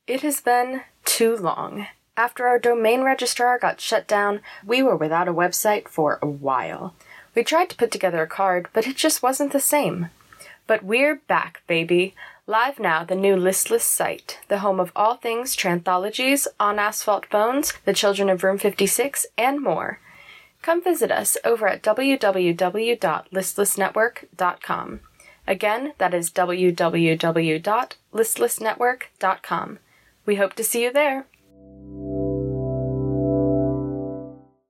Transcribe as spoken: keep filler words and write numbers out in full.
It has been too long. After our domain registrar got shut down, we were without a website for a while. We tried to put together a card, but it just wasn't the same. But we're back, baby. Live now, the new Listless site, the home of all things Tranthologies, On Asphalt Bones, The Children of Room fifty-six, and more. Come visit us over at w w w dot listless network dot com. Again, that is w w w dot listless network dot com. We hope to see you there.